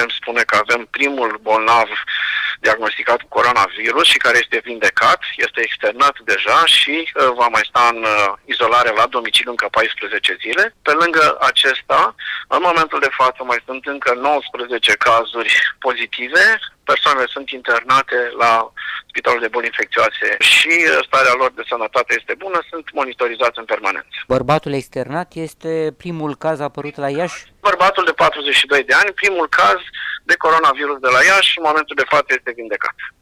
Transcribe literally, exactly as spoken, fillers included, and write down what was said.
putem spune că avem primul bolnav diagnosticat cu coronavirus și care este vindecat, este externat deja și uh, va mai sta în uh, izolare la domiciliu încă paisprezece zile. Pe lângă acesta, în momentul de față mai sunt încă nouăsprezece cazuri pozitive. Persoanele sunt internate la Spitalul de Boli Infecțioase și starea lor de sănătate este bună, sunt monitorizați în permanență. Bărbatul externat este primul caz apărut la Iași? Bărbatul de patruzeci și doi de ani, primul caz de coronavirus de la Iași, în momentul de față este vindecat.